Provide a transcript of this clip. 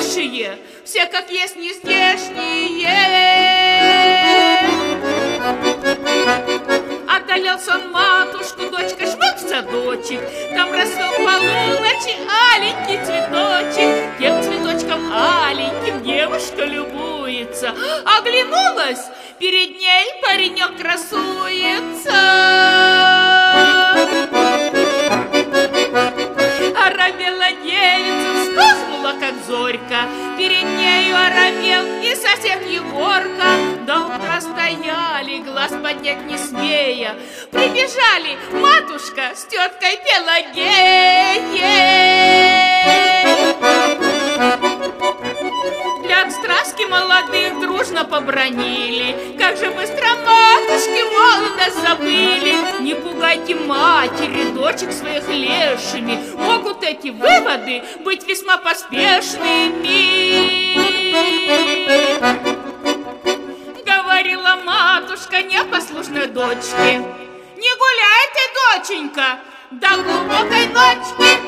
лешие, все как есть не здешние. Отдалялся он матушку, дочка шмык в садочек, там растет полуночи аленький цветочек. Тем цветочком аленьким девушка любуется, оглянулась, перед ней паренек красуется. Оробела девица, вспыхнула, как зорька, перед нею оробел и сосед Егорка. До утра стояли, глаз поднять не смея, прибежали матушка с теткой Пелагеей. Для страстки молодых дружно побранили, как же быстро матушки молодость забыли. Не пугайте матери, дочек своих лешими, могут эти выводы быть весьма поспешными. Говорила матушка непослушной дочке: не гуляй ты, доченька, до глубокой ночи.